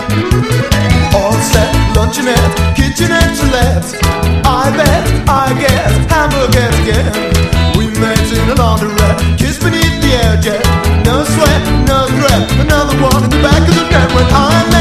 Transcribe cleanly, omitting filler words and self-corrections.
All set, luncheonette, kitchenette, Gillette. I bet, I guess, hamburgers again. We met in a laundrette, kiss beneath the air jet. No sweat, no threat, another one in the back of the net when I met.